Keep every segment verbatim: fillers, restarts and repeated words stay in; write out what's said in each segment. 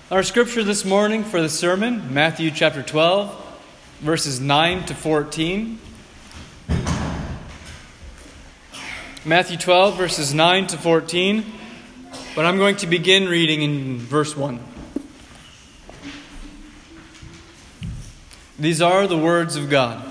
Our scripture this morning for the sermon, Matthew chapter twelve, verses nine to fourteen. Matthew twelve, verses nine to fourteen. But I'm going to begin reading in verse one. These are the words of God.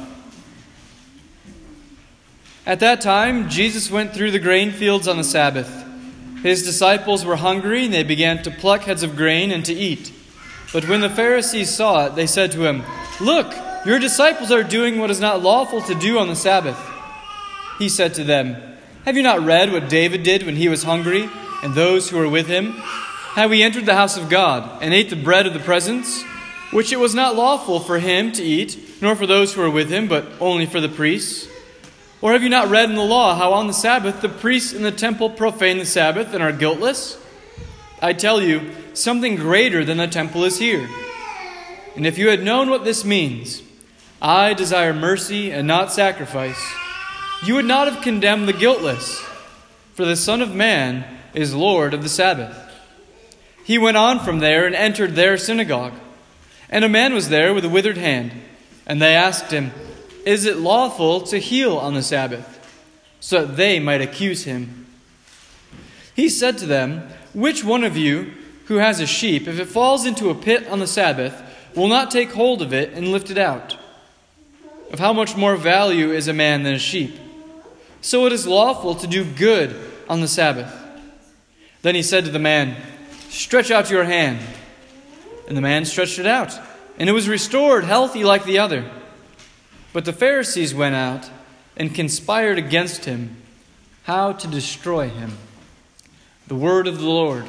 At that time, Jesus went through the grain fields on the Sabbath. His disciples were hungry, and they began to pluck heads of grain and to eat. But when the Pharisees saw it, they said to him, "Look, your disciples are doing what is not lawful to do on the Sabbath." He said to them, "Have you not read what David did when he was hungry, and those who were with him? How he entered the house of God, and ate the bread of the presence, which it was not lawful for him to eat, nor for those who were with him, but only for the priests? Or have you not read in the law how on the Sabbath the priests in the temple profane the Sabbath and are guiltless? I tell you, something greater than the temple is here. And if you had known what this means, 'I desire mercy and not sacrifice,' you would not have condemned the guiltless, for the Son of Man is Lord of the Sabbath." He went on from there and entered their synagogue. And a man was there with a withered hand. And they asked him, "Is it lawful to heal on the Sabbath?" So that they might accuse him. He said to them, "Which one of you who has a sheep, if it falls into a pit on the Sabbath, will not take hold of it and lift it out? Of how much more value is a man than a sheep? So it is lawful to do good on the Sabbath." Then he said to the man, "Stretch out your hand." And the man stretched it out, and it was restored, healthy like the other. But the Pharisees went out and conspired against him, how to destroy him. The word of the Lord.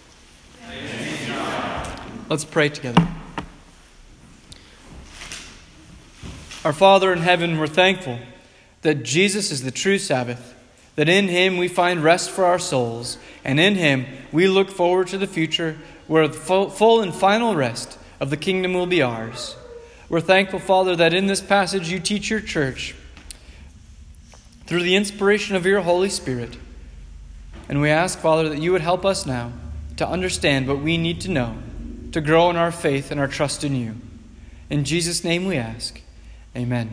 Let's pray together. Our Father in heaven, we're thankful that Jesus is the true Sabbath, that in Him we find rest for our souls, and in Him we look forward to the future where the full and final rest of the kingdom will be ours. We're thankful, Father, that in this passage you teach your church through the inspiration of your Holy Spirit. And we ask, Father, that you would help us now to understand what we need to know, to grow in our faith and our trust in you. In Jesus' name we ask. Amen.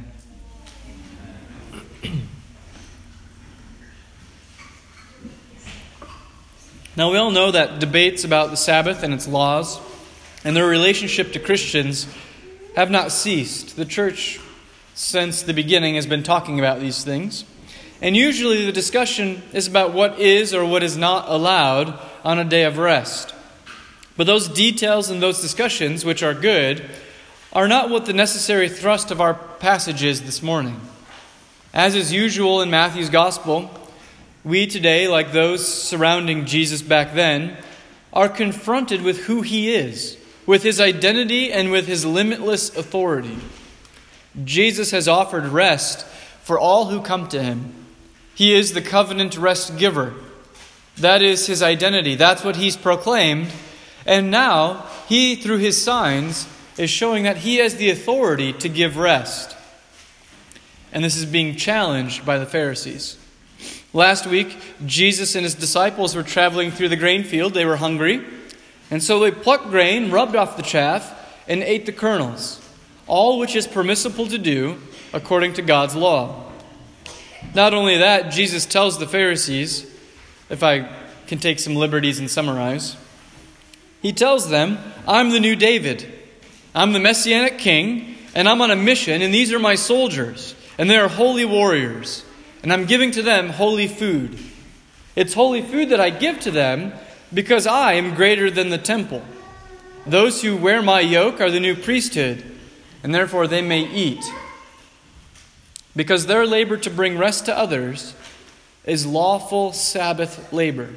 Now we all know that debates about the Sabbath and its laws and their relationship to Christians have not ceased. The church, since the beginning, has been talking about these things. And usually the discussion is about what is or what is not allowed on a day of rest. But those details and those discussions, which are good, are not what the necessary thrust of our passage is this morning. As is usual in Matthew's Gospel, we today, like those surrounding Jesus back then, are confronted with who He is, with His identity and with His limitless authority. Jesus has offered rest for all who come to Him. He is the covenant rest giver. That is His identity. That's what He's proclaimed. And now, He, through His signs, is showing that He has the authority to give rest. And this is being challenged by the Pharisees. Last week, Jesus and His disciples were traveling through the grain field. They were hungry. And so they plucked grain, rubbed off the chaff, and ate the kernels, all which is permissible to do according to God's law. Not only that, Jesus tells the Pharisees, if I can take some liberties and summarize, He tells them, "I'm the new David. I'm the Messianic king, and I'm on a mission, and these are my soldiers, and they are holy warriors, and I'm giving to them holy food. It's holy food that I give to them because I am greater than the temple. Those who wear my yoke are the new priesthood, and therefore they may eat. Because their labor to bring rest to others is lawful Sabbath labor."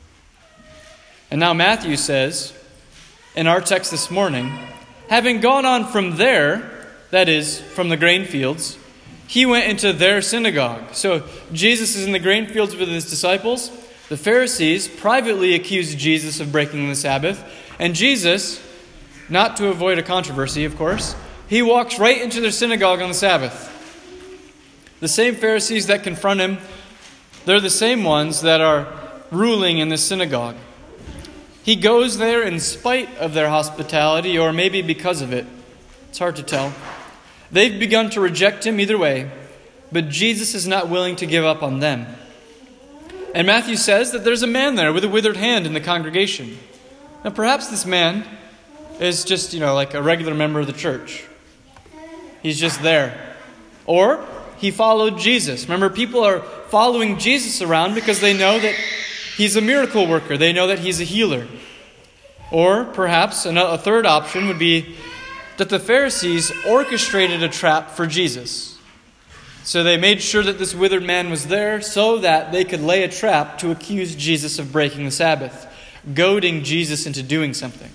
And now Matthew says, in our text this morning, having gone on from there, that is, from the grain fields, He went into their synagogue. So Jesus is in the grain fields with His disciples. The Pharisees privately accused Jesus of breaking the Sabbath. And Jesus, not to avoid a controversy, of course, He walks right into their synagogue on the Sabbath. The same Pharisees that confront Him, they're the same ones that are ruling in the synagogue. He goes there in spite of their hospitality, or maybe because of it. It's hard to tell. They've begun to reject him either way, but Jesus is not willing to give up on them. And Matthew says that there's a man there with a withered hand in the congregation. Now perhaps this man is just, you know, like a regular member of the church. He's just there. Or he followed Jesus. Remember, people are following Jesus around because they know that he's a miracle worker. They know that he's a healer. Or perhaps a third option would be that the Pharisees orchestrated a trap for Jesus. So they made sure that this withered man was there so that they could lay a trap to accuse Jesus of breaking the Sabbath, goading Jesus into doing something.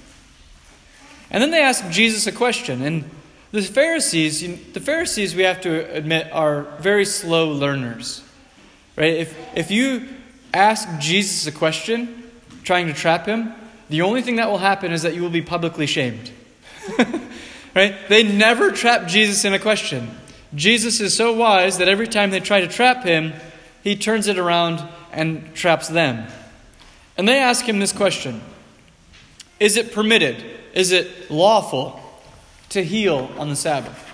And then they asked Jesus a question. And the Pharisees, the Pharisees, we have to admit, are very slow learners. Right? If if you ask Jesus a question, trying to trap him, the only thing that will happen is that you will be publicly shamed. Right? They never trap Jesus in a question. Jesus is so wise that every time they try to trap him, he turns it around and traps them. And they ask him this question: is it permitted? Is it lawful to heal on the Sabbath?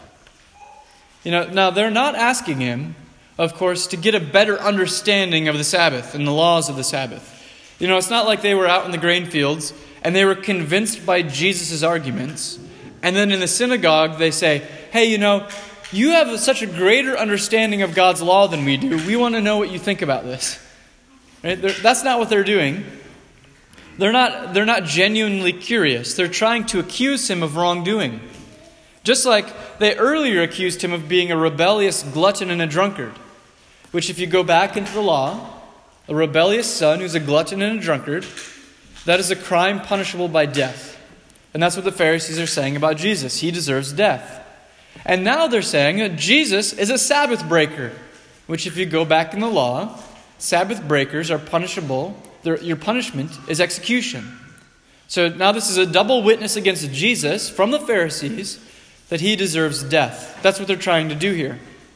You know, now they're not asking him, of course, to get a better understanding of the Sabbath and the laws of the Sabbath. You know, it's not like they were out in the grain fields and they were convinced by Jesus' arguments. And then in the synagogue they say, hey, you know, you have such a greater understanding of God's law than we do. We want to know what you think about this. Right? They're, that's not what they're doing. They're not, they're not genuinely curious. They're trying to accuse him of wrongdoing. Just like they earlier accused him of being a rebellious glutton and a drunkard. Which, if you go back into the law, a rebellious son who's a glutton and a drunkard, that is a crime punishable by death. And that's what the Pharisees are saying about Jesus. He deserves death. And now they're saying that Jesus is a Sabbath breaker. Which, if you go back in the law, Sabbath breakers are punishable. Their, your punishment is execution. So now this is a double witness against Jesus from the Pharisees that he deserves death. That's what they're trying to do here.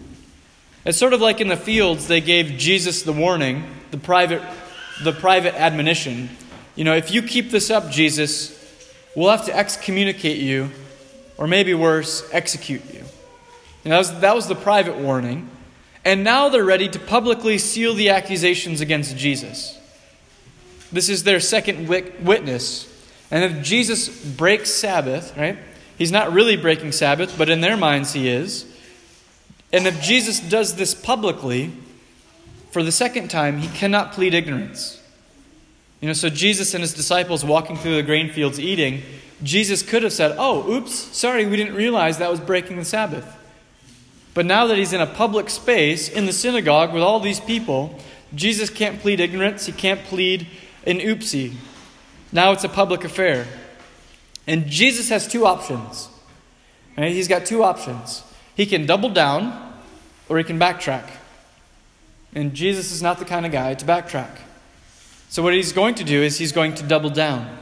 It's sort of like in the fields they gave Jesus the warning, the private, the private admonition. You know, if you keep this up, Jesus, we'll have to excommunicate you, or maybe worse, execute you. And that was, that was the private warning. And now they're ready to publicly seal the accusations against Jesus. This is their second witness. And if Jesus breaks Sabbath, right? He's not really breaking Sabbath, but in their minds he is. And if Jesus does this publicly, for the second time, he cannot plead ignorance. You know, so Jesus and his disciples walking through the grain fields eating, Jesus could have said, oh, oops, sorry, we didn't realize that was breaking the Sabbath. But now that he's in a public space, in the synagogue with all these people, Jesus can't plead ignorance, he can't plead an oopsie. Now it's a public affair. And Jesus has two options. Right? He's got two options. He can double down, or he can backtrack. And Jesus is not the kind of guy to backtrack. So what he's going to do is he's going to double down.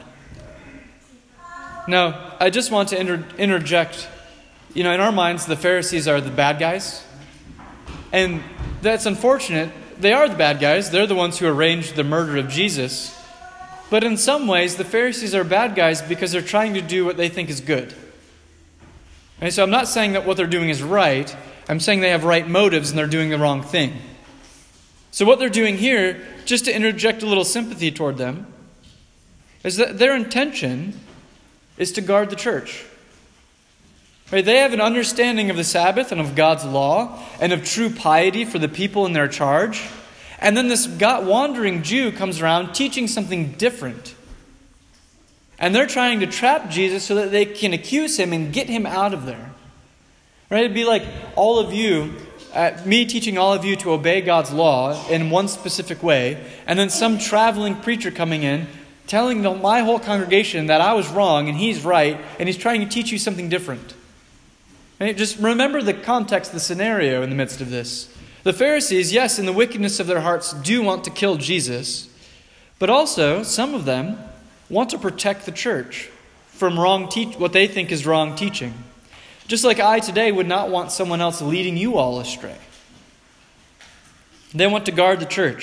Now, I just want to inter- interject. You know, in our minds, the Pharisees are the bad guys. And that's unfortunate. They are the bad guys. They're the ones who arranged the murder of Jesus. But in some ways, the Pharisees are bad guys because they're trying to do what they think is good. And so I'm not saying that what they're doing is right. I'm saying they have right motives and they're doing the wrong thing. So what they're doing here, just to interject a little sympathy toward them, is that their intention is to guard the church. Right? They have an understanding of the Sabbath and of God's law and of true piety for the people in their charge. And then this wandering Jew comes around teaching something different. And they're trying to trap Jesus so that they can accuse him and get him out of there. Right? It'd be like all of you, uh, me teaching all of you to obey God's law in one specific way, and then some traveling preacher coming in telling the, my whole congregation that I was wrong and he's right, and he's trying to teach you something different. Right? Just remember the context, the scenario in the midst of this. The Pharisees, yes, in the wickedness of their hearts, do want to kill Jesus. But also, some of them want to protect the church from wrong te- what they think is wrong teaching. Just like I today would not want someone else leading you all astray. They want to guard the church.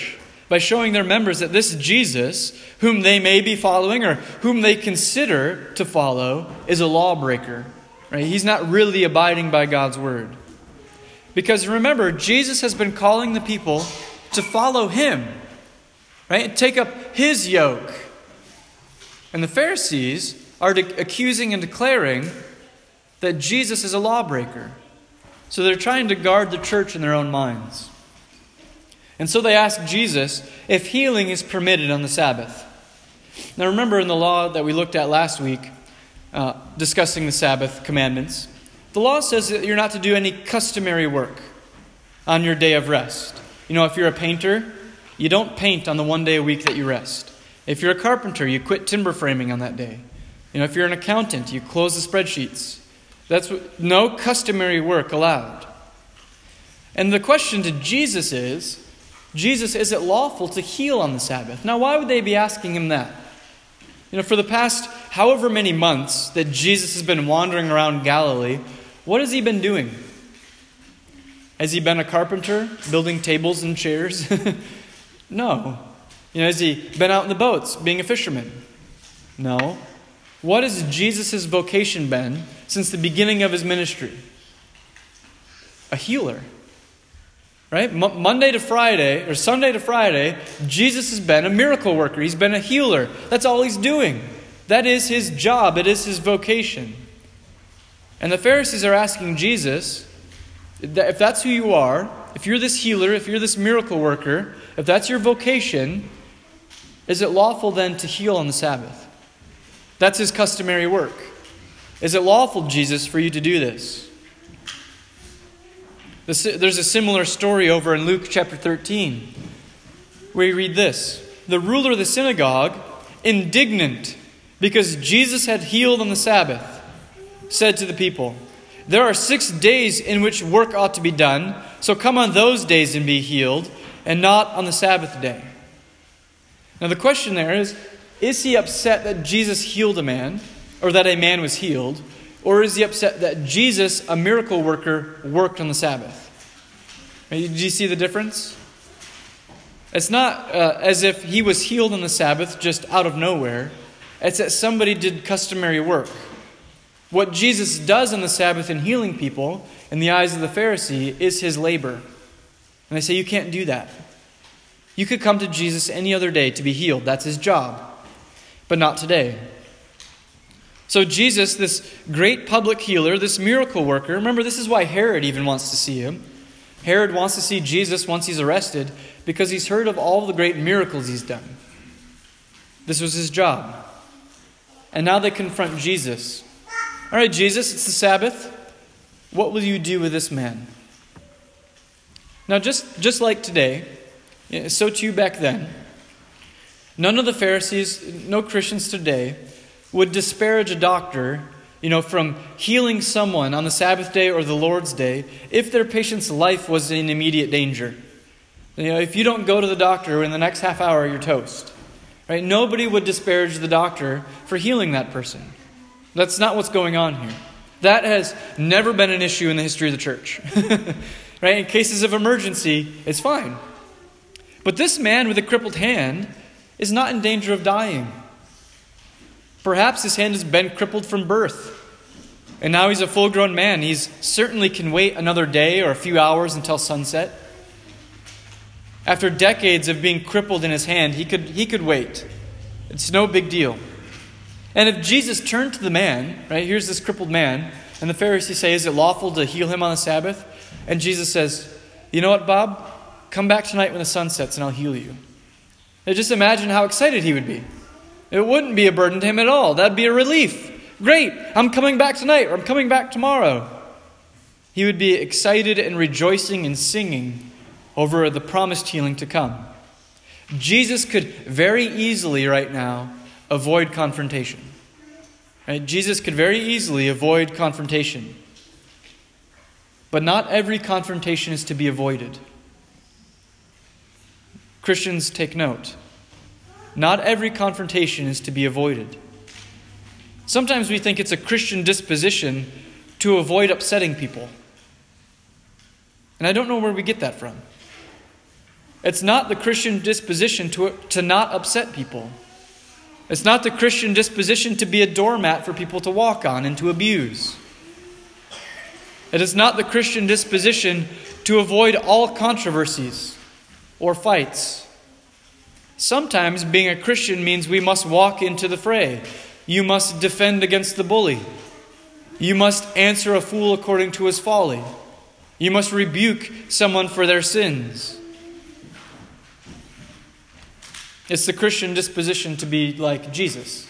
by showing their members that this Jesus, whom they may be following or whom they consider to follow, is a lawbreaker. Right? He's not really abiding by God's word. Because remember, Jesus has been calling the people to follow him, right? Take up his yoke. And the Pharisees are de- accusing and declaring that Jesus is a lawbreaker. So they're trying to guard the church in their own minds. And so they ask Jesus if healing is permitted on the Sabbath. Now remember in the law that we looked at last week, uh, discussing the Sabbath commandments, the law says that you're not to do any customary work on your day of rest. You know, if you're a painter, you don't paint on the one day a week that you rest. If you're a carpenter, you quit timber framing on that day. You know, if you're an accountant, you close the spreadsheets. That's what, no customary work allowed. And the question to Jesus is, Jesus, is it lawful to heal on the Sabbath? Now, why would they be asking him that? You know, for the past however many months that Jesus has been wandering around Galilee, what has he been doing? Has he been a carpenter, building tables and chairs? No. You know, has he been out in the boats, being a fisherman? No. What has Jesus' vocation been since the beginning of his ministry? A healer. Right? M- Monday to Friday, or Sunday to Friday, Jesus has been a miracle worker. He's been a healer. That's all he's doing. That is his job. It is his vocation. And the Pharisees are asking Jesus, if that's who you are, if you're this healer, if you're this miracle worker, if that's your vocation, is it lawful then to heal on the Sabbath? That's his customary work. Is it lawful, Jesus, for you to do this? There's a similar story over in Luke chapter thirteen, where you read this. The ruler of the synagogue, indignant because Jesus had healed on the Sabbath, said to the people, "There are six days in which work ought to be done, so come on those days and be healed, and not on the Sabbath day." Now the question there is, is he upset that Jesus healed a man, or that a man was healed, or is he upset that Jesus, a miracle worker, worked on the Sabbath? Do you see the difference? It's not uh, as if he was healed on the Sabbath just out of nowhere. It's that somebody did customary work. What Jesus does on the Sabbath in healing people, in the eyes of the Pharisee, is his labor. And they say, you can't do that. You could come to Jesus any other day to be healed. That's his job. But not today. So Jesus, this great public healer, this miracle worker, remember this is why Herod even wants to see him. Herod wants to see Jesus once he's arrested because he's heard of all the great miracles he's done. This was his job. And now they confront Jesus. All right, Jesus, it's the Sabbath. What will you do with this man? Now, just, just like today, so too back then, none of the Pharisees, no Christians today, would disparage a doctor, you know, from healing someone on the Sabbath day or the Lord's day if their patient's life was in immediate danger. You know, if you don't go to the doctor in the next half hour, you're toast. Right? Nobody would disparage the doctor for healing that person. That's not what's going on here. That has never been an issue in the history of the church. Right? In cases of emergency, it's fine. But this man with a crippled hand is not in danger of dying. Perhaps his hand has been crippled from birth. And now he's a full-grown man. He certainly can wait another day or a few hours until sunset. After decades of being crippled in his hand, he could, he could wait. It's no big deal. And if Jesus turned to the man, right, here's this crippled man, and the Pharisees say, is it lawful to heal him on the Sabbath? And Jesus says, you know what, Bob? Come back tonight when the sun sets and I'll heal you. Now just imagine how excited he would be. It wouldn't be a burden to him at all. That'd be a relief. Great, I'm coming back tonight or I'm coming back tomorrow. He would be excited and rejoicing and singing over the promised healing to come. Jesus could very easily right now avoid confrontation. Right? Jesus could very easily avoid confrontation. But not every confrontation is to be avoided. Christians, take note. Not every confrontation is to be avoided. Sometimes we think it's a Christian disposition to avoid upsetting people. And I don't know where we get that from. It's not the Christian disposition to, to not upset people. It's not the Christian disposition to be a doormat for people to walk on and to abuse. It is not the Christian disposition to avoid all controversies or fights. Sometimes being a Christian means we must walk into the fray. You must defend against the bully. You must answer a fool according to his folly. You must rebuke someone for their sins. It's the Christian disposition to be like Jesus.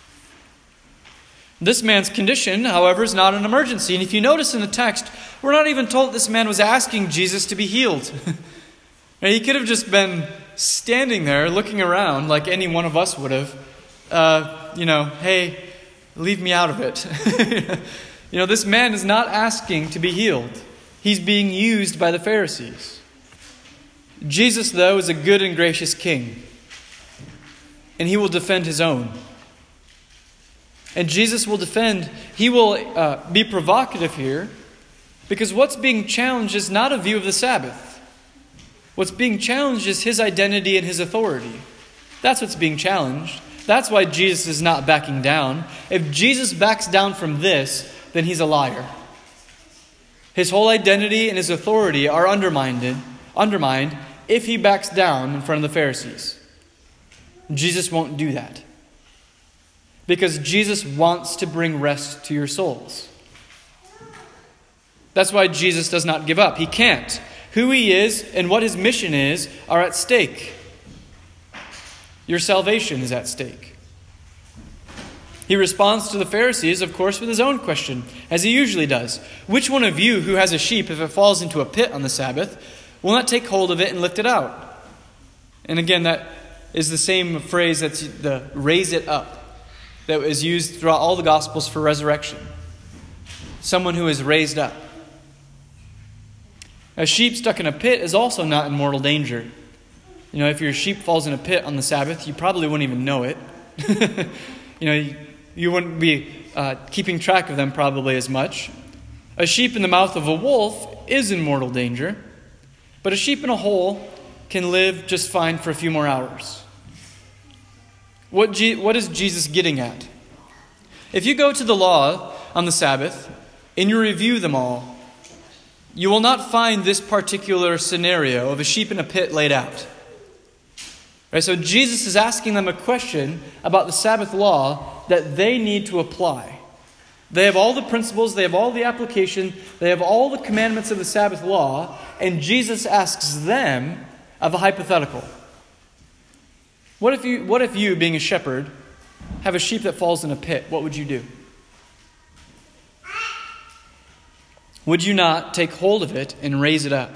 This man's condition, however, is not an emergency. And if you notice in the text, we're not even told this man was asking Jesus to be healed. Now, he could have just been standing there looking around like any one of us would have. Uh, you know, hey, leave me out of it. You know, this man is not asking to be healed. He's being used by the Pharisees. Jesus, though, is a good and gracious king. And he will defend his own. And Jesus will defend, he will uh, be provocative here, because what's being challenged is not a view of the Sabbath. What's being challenged is his identity and his authority. That's what's being challenged. That's why Jesus is not backing down. If Jesus backs down from this, then he's a liar. His whole identity and his authority are undermined, undermined if he backs down in front of the Pharisees. Jesus won't do that. Because Jesus wants to bring rest to your souls. That's why Jesus does not give up. He can't. Who he is and what his mission is are at stake. Your salvation is at stake. He responds to the Pharisees, of course, with his own question, as he usually does. Which one of you who has a sheep, if it falls into a pit on the Sabbath, will not take hold of it and lift it out? And again, that is the same phrase that's the raise it up that is used throughout all the Gospels for resurrection. Someone who is raised up. A sheep stuck in a pit is also not in mortal danger. You know, if your sheep falls in a pit on the Sabbath, you probably wouldn't even know it. you know, you, you wouldn't be uh, keeping track of them probably as much. A sheep in the mouth of a wolf is in mortal danger, but a sheep in a hole can live just fine for a few more hours. What, G- what is Jesus getting at? If you go to the law on the Sabbath and you review them all, you will not find this particular scenario of a sheep in a pit laid out. Right, so Jesus is asking them a question about the Sabbath law that they need to apply. They have all the principles, they have all the application, they have all the commandments of the Sabbath law, and Jesus asks them of a hypothetical. What if you, what if you, being a shepherd, have a sheep that falls in a pit? What would you do? Would you not take hold of it and raise it up?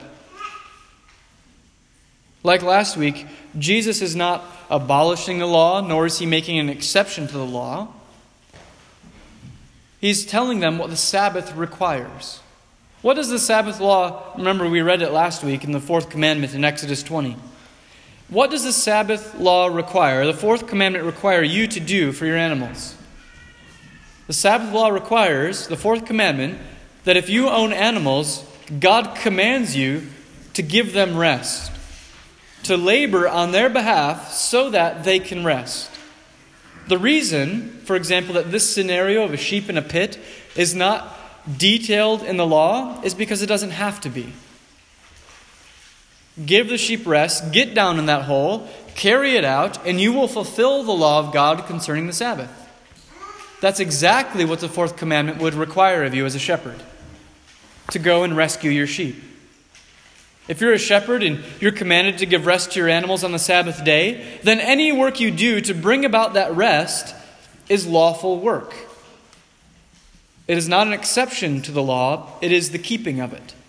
Like last week, Jesus is not abolishing the law, nor is he making an exception to the law. He's telling them what the Sabbath requires. What does the Sabbath law, remember we read it last week in the fourth commandment in Exodus twenty. What does the Sabbath law require, the fourth commandment require you to do for your animals? The Sabbath law requires, the fourth commandment, that if you own animals, God commands you to give them rest, to labor on their behalf so that they can rest. The reason, for example, that this scenario of a sheep in a pit is not detailed in the law is because it doesn't have to be. Give the sheep rest, get down in that hole, carry it out, and you will fulfill the law of God concerning the Sabbath. That's exactly what the fourth commandment would require of you as a shepherd, to go and rescue your sheep. If you're a shepherd and you're commanded to give rest to your animals on the Sabbath day, then any work you do to bring about that rest is lawful work. It is not an exception to the law, it is the keeping of it.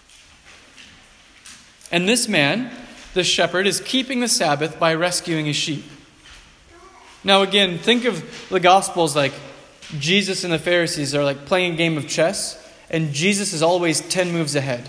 And this man, the shepherd, is keeping the Sabbath by rescuing his sheep. Now again, think of the Gospels like Jesus and the Pharisees are like playing a game of chess, and Jesus is always ten moves ahead.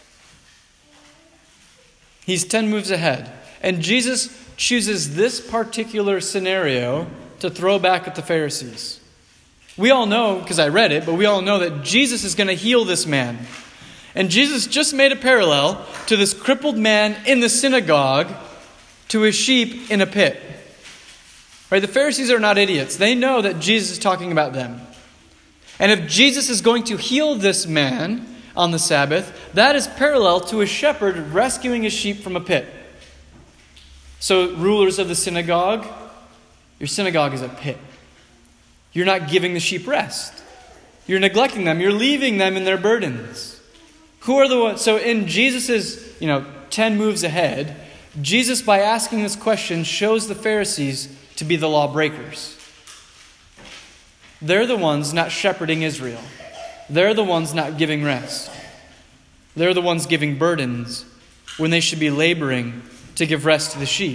He's ten moves ahead. And Jesus chooses this particular scenario to throw back at the Pharisees. We all know, because I read it, but we all know that Jesus is going to heal this man. And Jesus just made a parallel to this crippled man in the synagogue to his sheep in a pit. Right? The Pharisees are not idiots. They know that Jesus is talking about them. And if Jesus is going to heal this man on the Sabbath, that is parallel to a shepherd rescuing his sheep from a pit. So, rulers of the synagogue, your synagogue is a pit. You're not giving the sheep rest. You're neglecting them. You're leaving them in their burdens. Who are the ones? So in Jesus' you know, ten moves ahead, Jesus, by asking this question, shows the Pharisees to be the lawbreakers. They're the ones not shepherding Israel. They're the ones not giving rest. They're the ones giving burdens when they should be laboring to give rest to the sheep.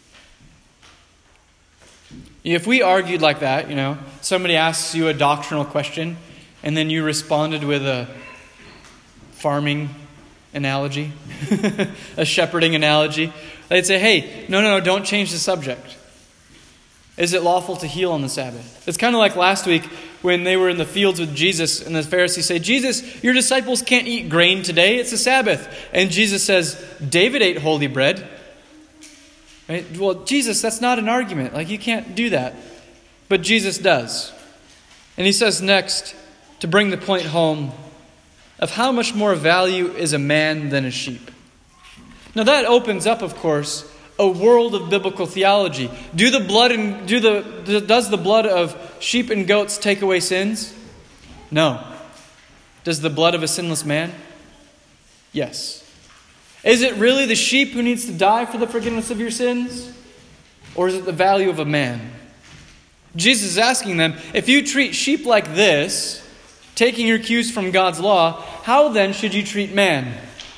If we argued like that, you know, somebody asks you a doctrinal question, and then you responded with a farming analogy, a shepherding analogy, they'd say, hey, no, no, no, don't change the subject. Is it lawful to heal on the Sabbath? It's kind of like last week when they were in the fields with Jesus, and the Pharisees say, Jesus, your disciples can't eat grain today. It's a Sabbath. And Jesus says, David ate holy bread. Right? Well, Jesus, that's not an argument. Like, you can't do that. But Jesus does. And he says next, to bring the point home, of how much more value is a man than a sheep. Now that opens up, of course, a world of biblical theology. Do the blood and do the does the blood of sheep and goats take away sins? No. Does the blood of a sinless man? Yes. Is it really the sheep who needs to die for the forgiveness of your sins? Or is it the value of a man? Jesus is asking them, if you treat sheep like this, taking your cues from God's law, how then should you treat man?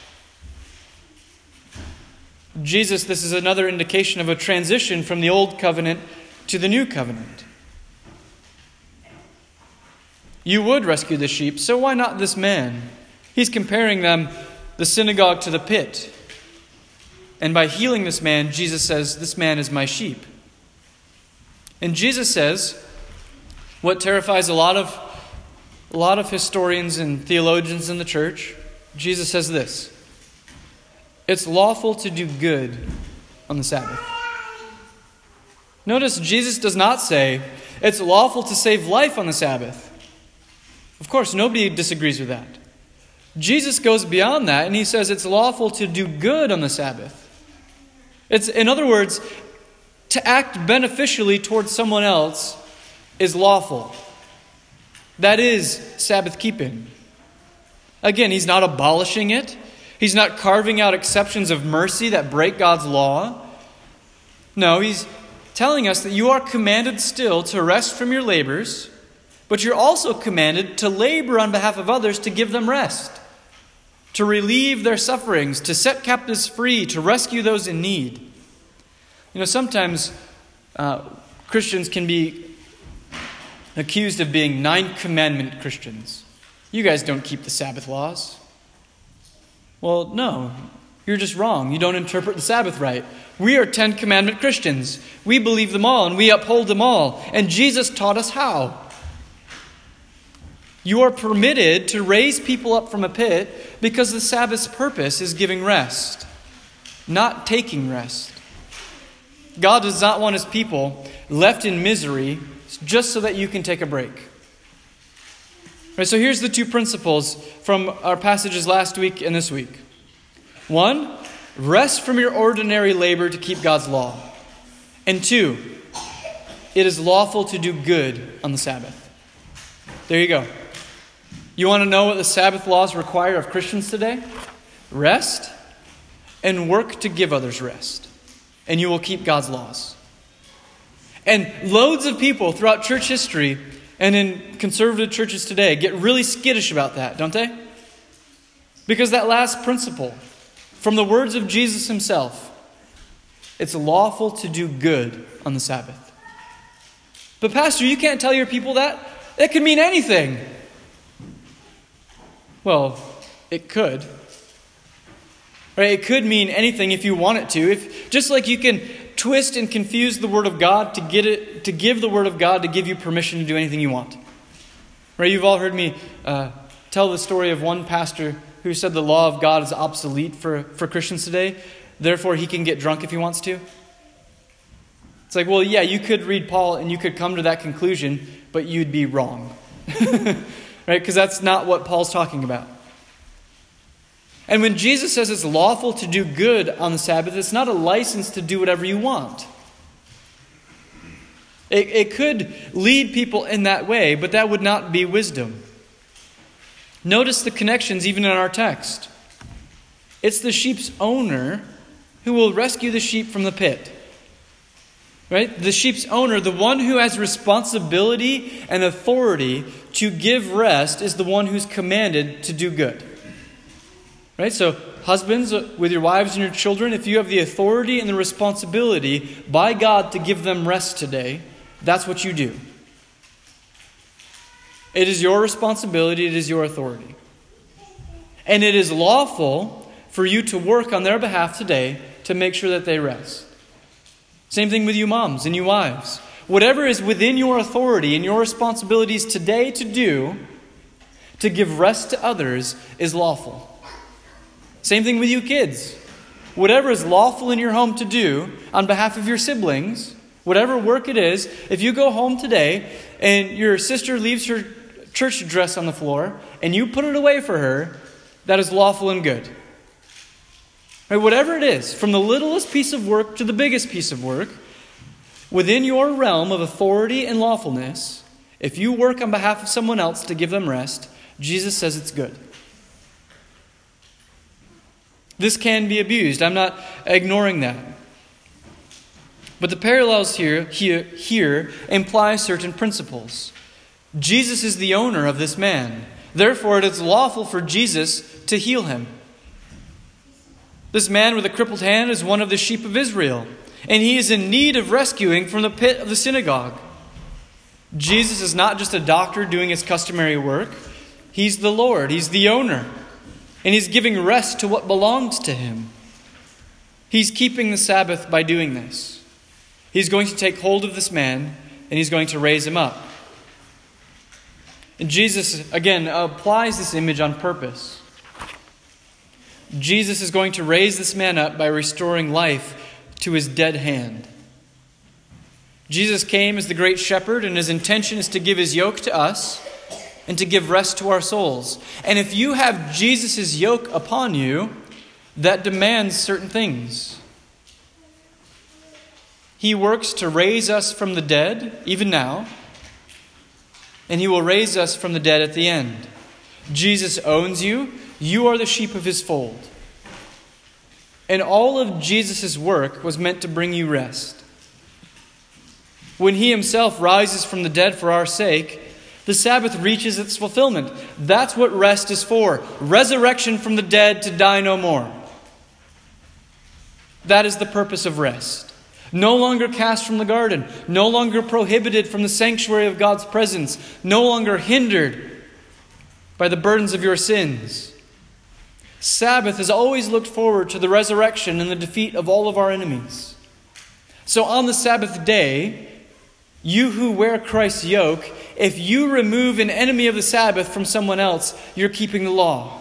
Jesus, this is another indication of a transition from the old covenant to the new covenant. You would rescue the sheep, so why not this man? He's comparing them, the synagogue, to the pit. And by healing this man, Jesus says, this man is my sheep. And Jesus says, what terrifies a lot of A lot of historians and theologians in the church, Jesus says this: it's lawful to do good on the Sabbath. Notice Jesus does not say it's lawful to save life on the Sabbath. Of course, nobody disagrees with that. Jesus goes beyond that and he says it's lawful to do good on the Sabbath. It's, in other words, to act beneficially towards someone else is lawful. That is Sabbath keeping. Again, he's not abolishing it. He's not carving out exceptions of mercy that break God's law. No, he's telling us that you are commanded still to rest from your labors, but you're also commanded to labor on behalf of others to give them rest, to relieve their sufferings, to set captives free, to rescue those in need. You know, sometimes uh, Christians can be accused of being nine commandment Christians. You guys don't keep the Sabbath laws. Well, no, you're just wrong. You don't interpret the Sabbath right. We are Ten Commandment Christians. We believe them all and we uphold them all. And Jesus taught us how. You are permitted to raise people up from a pit because the Sabbath's purpose is giving rest, not taking rest. God does not want his people left in misery just so that you can take a break. Right, so here's the two principles from our passages last week and this week. One, rest from your ordinary labor to keep God's law. And two, it is lawful to do good on the Sabbath. There you go. You want to know what the Sabbath laws require of Christians today? Rest and work to give others rest. And you will keep God's laws. And loads of people throughout church history and in conservative churches today get really skittish about that, don't they? Because that last principle, from the words of Jesus himself, it's lawful to do good on the Sabbath. But Pastor, you can't tell your people that. It could mean anything. Well, it could. Right? It could mean anything if you want it to. If just like you can twist and confuse the Word of God to get it, to give the Word of God to give you permission to do anything you want. Right? You've all heard me uh, tell the story of one pastor who said the law of God is obsolete for, for Christians today, therefore he can get drunk if he wants to? It's like, well, yeah, you could read Paul and you could come to that conclusion, but you'd be wrong. Right? Because that's not what Paul's talking about. And when Jesus says it's lawful to do good on the Sabbath, it's not a license to do whatever you want. It, it could lead people in that way, but that would not be wisdom. Notice the connections even in our text. It's the sheep's owner who will rescue the sheep from the pit. Right? The sheep's owner, the one who has responsibility and authority to give rest, is the one who's commanded to do good. Right? So, husbands, with your wives and your children, if you have the authority and the responsibility by God to give them rest today, that's what you do. It is your responsibility, it is your authority. And it is lawful for you to work on their behalf today to make sure that they rest. Same thing with you moms and you wives. Whatever is within your authority and your responsibilities today to do, to give rest to others, is lawful. Same thing with you kids. Whatever is lawful in your home to do on behalf of your siblings, whatever work it is, if you go home today and your sister leaves her church dress on the floor and you put it away for her, that is lawful and good. Right? Whatever it is, from the littlest piece of work to the biggest piece of work, within your realm of authority and lawfulness, if you work on behalf of someone else to give them rest, Jesus says it's good. This can be abused. I'm not ignoring that. But the parallels here, here, here imply certain principles. Jesus is the owner of this man. Therefore, it is lawful for Jesus to heal him. This man with a crippled hand is one of the sheep of Israel, and he is in need of rescuing from the pit of the synagogue. Jesus is not just a doctor doing his customary work. He's the Lord. He's the owner. And he's giving rest to what belongs to him. He's keeping the Sabbath by doing this. He's going to take hold of this man and he's going to raise him up. And Jesus, again, applies this image on purpose. Jesus is going to raise this man up by restoring life to his dead hand. Jesus came as the great shepherd, and his intention is to give his yoke to us and to give rest to our souls. And if you have Jesus' yoke upon you, that demands certain things. He works to raise us from the dead, even now, and he will raise us from the dead at the end. Jesus owns you. You are the sheep of his fold. And all of Jesus' work was meant to bring you rest. When he himself rises from the dead for our sake, the Sabbath reaches its fulfillment. That's what rest is for. Resurrection from the dead to die no more. That is the purpose of rest. No longer cast from the garden. No longer prohibited from the sanctuary of God's presence. No longer hindered by the burdens of your sins. Sabbath has always looked forward to the resurrection and the defeat of all of our enemies. So on the Sabbath day, you who wear Christ's yoke, if you remove an enemy of the Sabbath from someone else, you're keeping the law.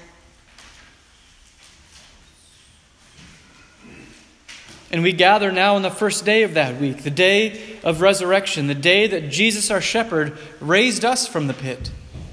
And we gather now on the first day of that week, the day of resurrection, the day that Jesus, our shepherd, raised us from the pit.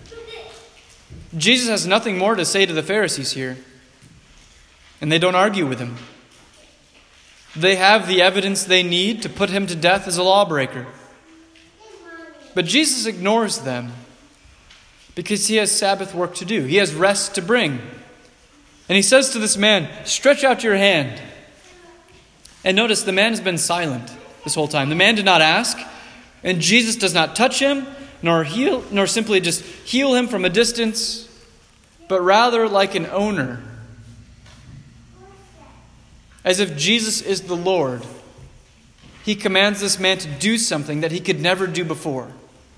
Jesus has nothing more to say to the Pharisees here, and they don't argue with him. They have the evidence they need to put him to death as a lawbreaker. But Jesus ignores them because he has Sabbath work to do. He has rest to bring. And he says to this man, "Stretch out your hand." And notice the man has been silent this whole time. The man did not ask, and Jesus does not touch him, nor heal, nor simply just heal him from a distance, but rather like an owner. As if Jesus is the Lord, he commands this man to do something that he could never do before.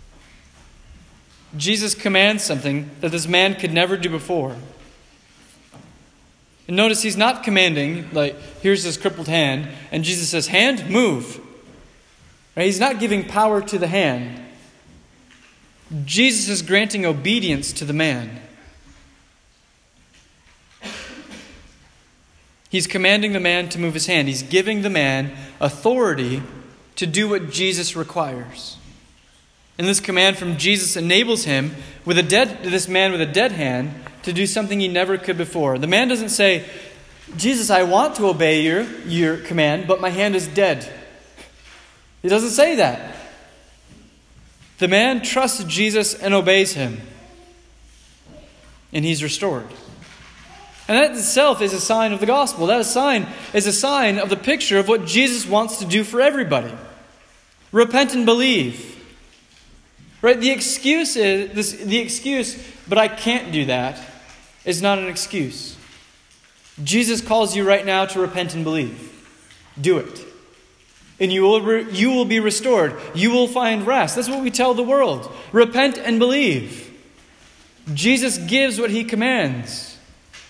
Jesus commands something that this man could never do before. And notice he's not commanding, like, here's this crippled hand, and Jesus says, "Hand, move." Right? He's not giving power to the hand. Jesus is granting obedience to the man. He's commanding the man to move his hand. He's giving the man authority to do what Jesus requires. And this command from Jesus enables him, with a dead, this man with a dead hand, to do something he never could before. The man doesn't say, Jesus, I want to obey your, your command, but my hand is dead. He doesn't say that. The man trusts Jesus and obeys him. And he's restored. And that itself is a sign of the gospel. That sign is a sign of the picture of what Jesus wants to do for everybody. Repent and believe. Right? The excuse is this, the excuse, but I can't do that, is not an excuse. Jesus calls you right now to repent and believe. Do it. And you will re, you will be restored. You will find rest. That's what we tell the world. Repent and believe. Jesus gives what he commands.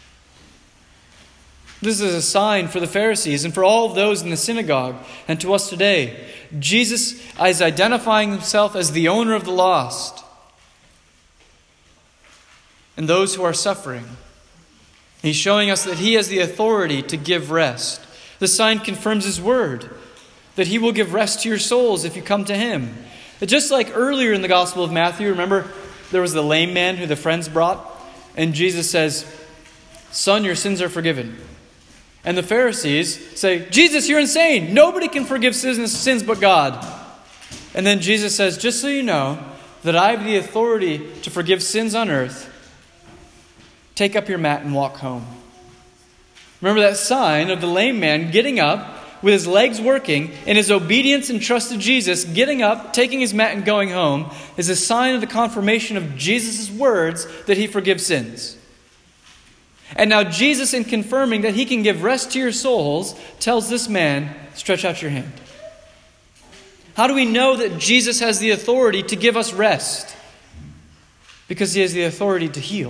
This is a sign for the Pharisees and for all of those in the synagogue and to us today. Jesus is identifying himself as the owner of the lost and those who are suffering. He's showing us that he has the authority to give rest. The sign confirms his word, that he will give rest to your souls if you come to him. But just like earlier in the Gospel of Matthew, remember there was the lame man who the friends brought, and Jesus says, "Son, your sins are forgiven." And the Pharisees say, "Jesus, you're insane. Nobody can forgive sins but God." And then Jesus says, "Just so you know that I have the authority to forgive sins on earth, take up your mat and walk home." Remember that sign of the lame man getting up with his legs working in his obedience and trust to Jesus, getting up, taking his mat and going home, is a sign of the confirmation of Jesus' words that he forgives sins. And now Jesus, in confirming that he can give rest to your souls, tells this man, "Stretch out your hand." How do we know that Jesus has the authority to give us rest? Because he has the authority to heal.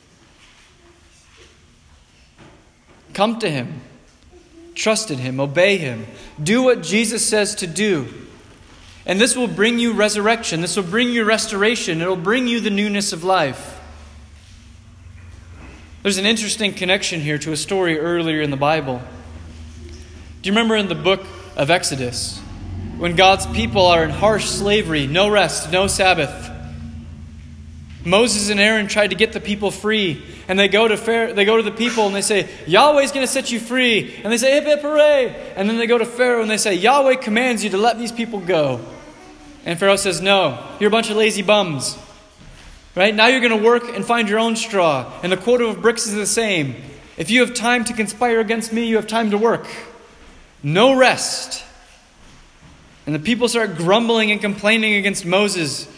Come to him. Trust in him. Obey him. Do what Jesus says to do. And this will bring you resurrection. This will bring you restoration. It will bring you the newness of life. There's an interesting connection here to a story earlier in the Bible. Do you remember in the book of Exodus, when God's people are in harsh slavery, no rest, no Sabbath? Moses and Aaron tried to get the people free, and they go to Pharaoh, they go to the people and they say, "Yahweh's going to set you free." And they say, "Hip, hip, hooray." And then they go to Pharaoh and they say, "Yahweh commands you to let these people go." And Pharaoh says, "No, you're a bunch of lazy bums. Right? Now you're going to work and find your own straw, and the quota of bricks is the same. If you have time to conspire against me, you have time to work. No rest." And the people start grumbling and complaining against Moses.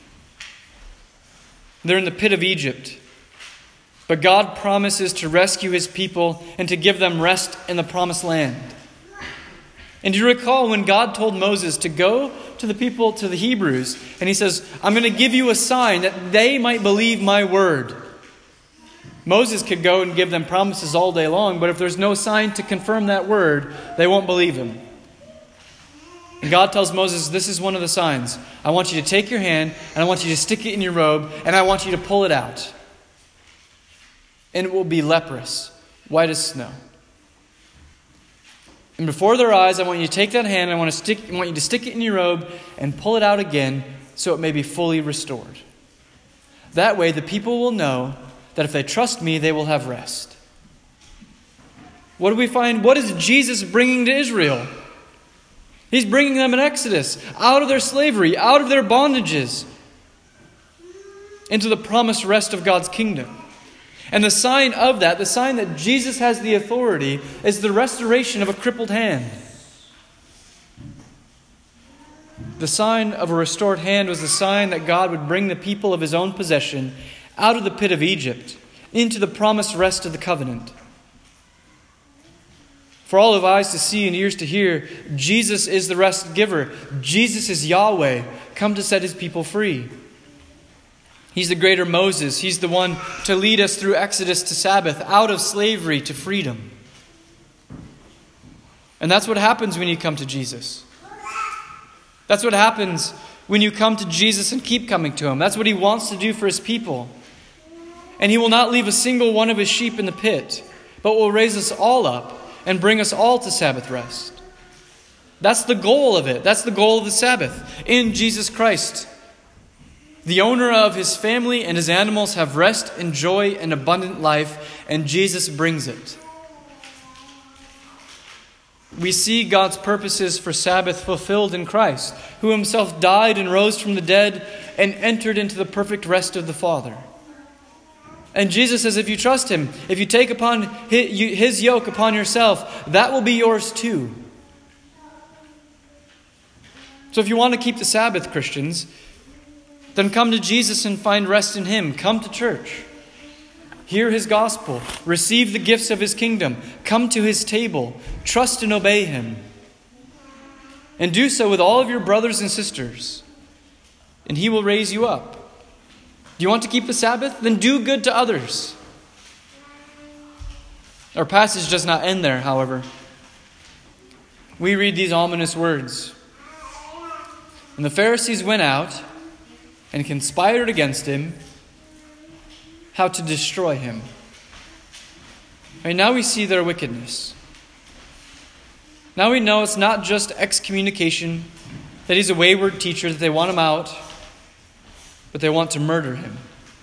They're in the pit of Egypt. But God promises to rescue his people and to give them rest in the promised land. And do you recall when God told Moses to go to the people, to the Hebrews, and he says, "I'm going to give you a sign that they might believe my word." Moses could go and give them promises all day long, but if there's no sign to confirm that word, they won't believe him. And God tells Moses, "This is one of the signs. I want you to take your hand, and I want you to stick it in your robe, and I want you to pull it out. And it will be leprous, white as snow. And before their eyes, I want you to take that hand, I want to stick, I want you to stick it in your robe and pull it out again so it may be fully restored. That way the people will know that if they trust me, they will have rest." What do we find? What is Jesus bringing to Israel? He's bringing them an exodus out of their slavery, out of their bondages, into the promised rest of God's kingdom. And the sign of that, the sign that Jesus has the authority, is the restoration of a crippled hand. The sign of a restored hand was the sign that God would bring the people of his own possession out of the pit of Egypt into the promised rest of the covenant. For all of eyes to see and ears to hear, Jesus is the rest giver. Jesus is Yahweh, come to set his people free. He's the greater Moses. He's the one to lead us through Exodus to Sabbath, out of slavery to freedom. And that's what happens when you come to Jesus. That's what happens when you come to Jesus and keep coming to him. That's what he wants to do for his people. And he will not leave a single one of his sheep in the pit, but will raise us all up and bring us all to Sabbath rest. That's the goal of it. That's the goal of the Sabbath. In Jesus Christ, the owner of his family and his animals have rest and joy and abundant life, and Jesus brings it. We see God's purposes for Sabbath fulfilled in Christ, who himself died and rose from the dead and entered into the perfect rest of the Father. And Jesus says, if you trust him, if you take upon his yoke upon yourself, that will be yours too. So if you want to keep the Sabbath, Christians, then come to Jesus and find rest in him. Come to church. Hear his gospel. Receive the gifts of his kingdom. Come to his table. Trust and obey him. And do so with all of your brothers and sisters. And he will raise you up. Do you want to keep the Sabbath? Then do good to others. Our passage does not end there, however. We read these ominous words. And the Pharisees went out and conspired against him, how to destroy him. And now we see their wickedness. Now we know it's not just excommunication, that he's a wayward teacher, that they want him out, but they want to murder him.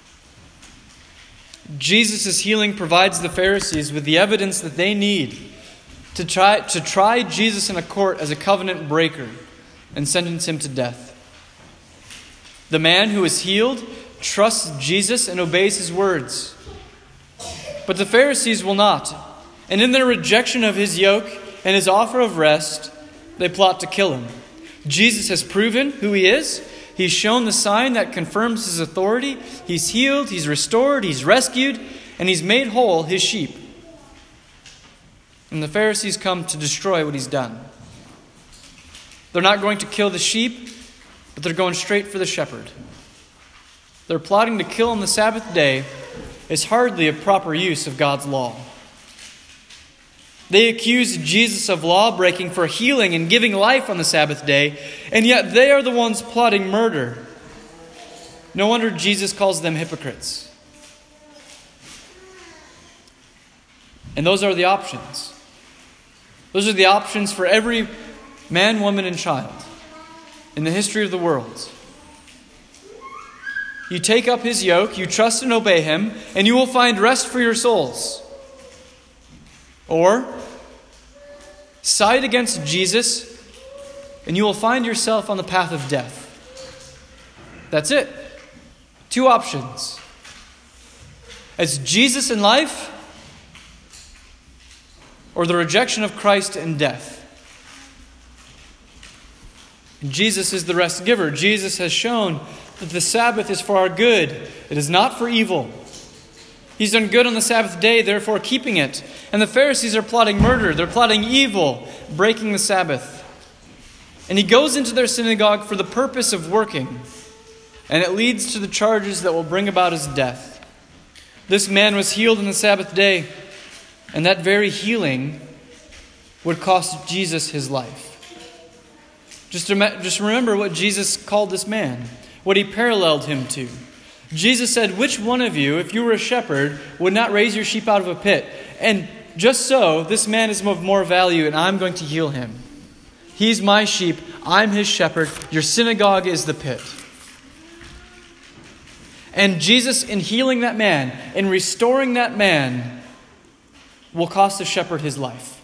Jesus' healing provides the Pharisees with the evidence that they need to try, to try Jesus in a court as a covenant breaker and sentence him to death. The man who is healed trusts Jesus and obeys his words. But the Pharisees will not. And in their rejection of his yoke and his offer of rest, they plot to kill him. Jesus has proven who he is. He's shown the sign that confirms his authority. He's healed, he's restored, he's rescued, and he's made whole his sheep. And the Pharisees come to destroy what he's done. They're not going to kill the sheep, but they're going straight for the shepherd. They're plotting to kill on the Sabbath day is hardly a proper use of God's law. They accuse Jesus of law breaking for healing and giving life on the Sabbath day, and yet they are the ones plotting murder. No wonder Jesus calls them hypocrites. And those are the options. Those are the options for every man, woman, and child in the history of the world. You take up his yoke, you trust and obey him, and you will find rest for your souls. Or side against Jesus, and you will find yourself on the path of death. That's it. Two options. It's Jesus in life, or the rejection of Christ in death. And Jesus is the rest giver. Jesus has shown that the Sabbath is for our good. It is not for evil. He's done good on the Sabbath day, therefore keeping it. And the Pharisees are plotting murder. They're plotting evil, breaking the Sabbath. And he goes into their synagogue for the purpose of working. And it leads to the charges that will bring about his death. This man was healed on the Sabbath day, and that very healing would cost Jesus his life. Just, just remember what Jesus called this man, what he paralleled him to. Jesus said, which one of you, if you were a shepherd, would not raise your sheep out of a pit? And just so, this man is of more value, and I'm going to heal him. He's my sheep. I'm his shepherd. Your synagogue is the pit. And Jesus, in healing that man, in restoring that man, will cost the shepherd his life.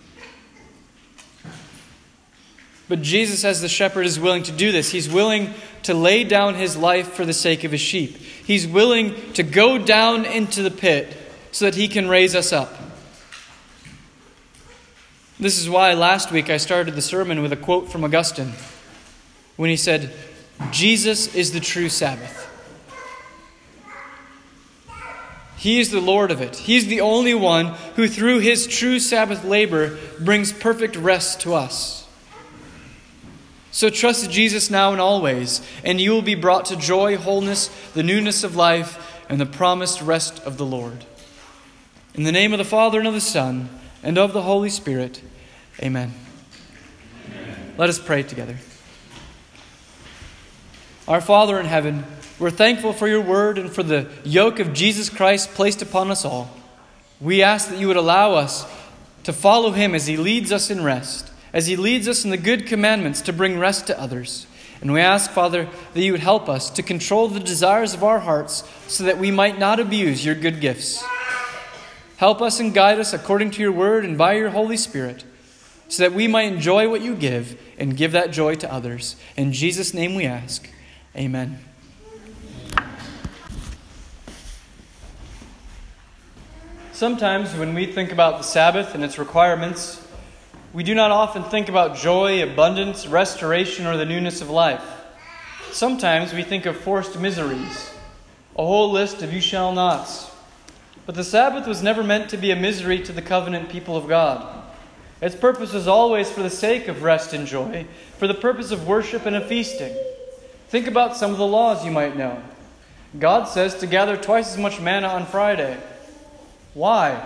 But Jesus, as the shepherd, is willing to do this. He's willing to lay down his life for the sake of his sheep. He's willing to go down into the pit so that he can raise us up. This is why last week I started the sermon with a quote from Augustine when he said, Jesus is the true Sabbath. He is the Lord of it. He's the only one who through his true Sabbath labor brings perfect rest to us. So trust Jesus now and always, and you will be brought to joy, wholeness, the newness of life, and the promised rest of the Lord. In the name of the Father, and of the Son, and of the Holy Spirit, amen. Amen. Let us pray together. Our Father in heaven, we're thankful for your word and for the yoke of Jesus Christ placed upon us all. We ask that you would allow us to follow him as he leads us in rest, as he leads us in the good commandments to bring rest to others. And we ask, Father, that you would help us to control the desires of our hearts so that we might not abuse your good gifts. Help us and guide us according to your word and by your Holy Spirit, so that we might enjoy what you give and give that joy to others. In Jesus' name we ask. Amen. Sometimes when we think about the Sabbath and its requirements, we do not often think about joy, abundance, restoration, or the newness of life. Sometimes we think of forced miseries, a whole list of you shall nots. But the Sabbath was never meant to be a misery to the covenant people of God. Its purpose was always for the sake of rest and joy, for the purpose of worship and of feasting. Think about some of the laws you might know. God says to gather twice as much manna on Friday. Why?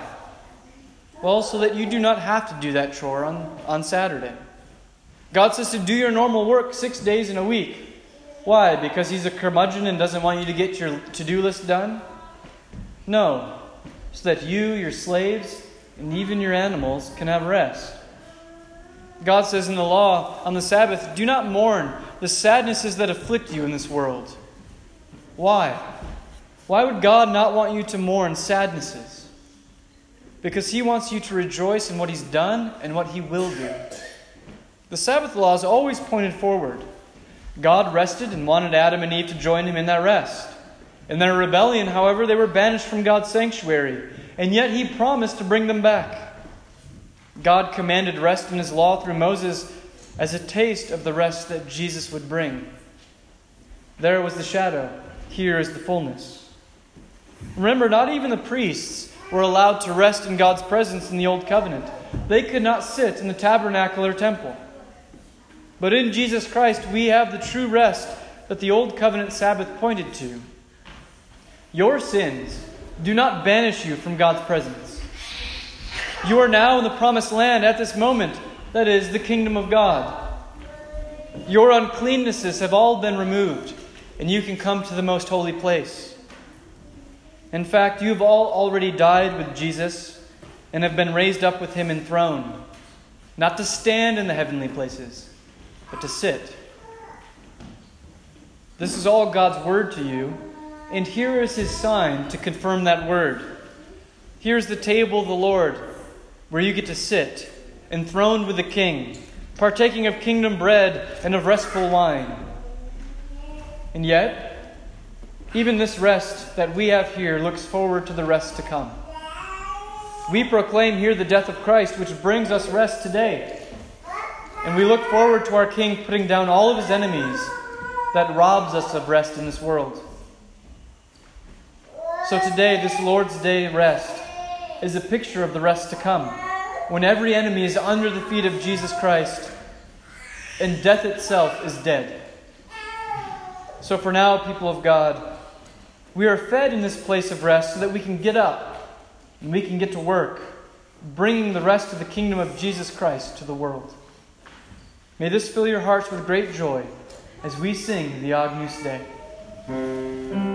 Well, so that you do not have to do that chore on, on Saturday. God says to do your normal work six days in a week. Why? Because he's a curmudgeon and doesn't want you to get your to-do list done? No. So that you, your slaves, and even your animals can have rest. God says in the law, on the Sabbath, do not mourn the sadnesses that afflict you in this world. Why? Why would God not want you to mourn sadnesses? Because he wants you to rejoice in what he's done and what he will do. The Sabbath laws always pointed forward. God rested and wanted Adam and Eve to join him in that rest. In their rebellion, however, they were banished from God's sanctuary, and yet he promised to bring them back. God commanded rest in his law through Moses as a taste of the rest that Jesus would bring. There was the shadow. Here is the fullness. Remember, not even the priests were allowed to rest in God's presence in the Old Covenant. They could not sit in the tabernacle or temple. But in Jesus Christ, we have the true rest that the Old Covenant Sabbath pointed to. Your sins do not banish you from God's presence. You are now in the promised land at this moment, that is, the kingdom of God. Your uncleannesses have all been removed, and you can come to the most holy place. In fact, you have all already died with Jesus and have been raised up with him enthroned, not to stand in the heavenly places, but to sit. This is all God's word to you, and here is his sign to confirm that word. Here's the table of the Lord, where you get to sit, enthroned with the King, partaking of kingdom bread and of restful wine. And yet, even this rest that we have here looks forward to the rest to come. We proclaim here the death of Christ, which brings us rest today. And we look forward to our King putting down all of his enemies that robs us of rest in this world. So today, this Lord's Day rest is a picture of the rest to come, when every enemy is under the feet of Jesus Christ and death itself is dead. So for now, people of God, we are fed in this place of rest so that we can get up and we can get to work, bringing the rest of the kingdom of Jesus Christ to the world. May this fill your hearts with great joy as we sing the Agnus Dei.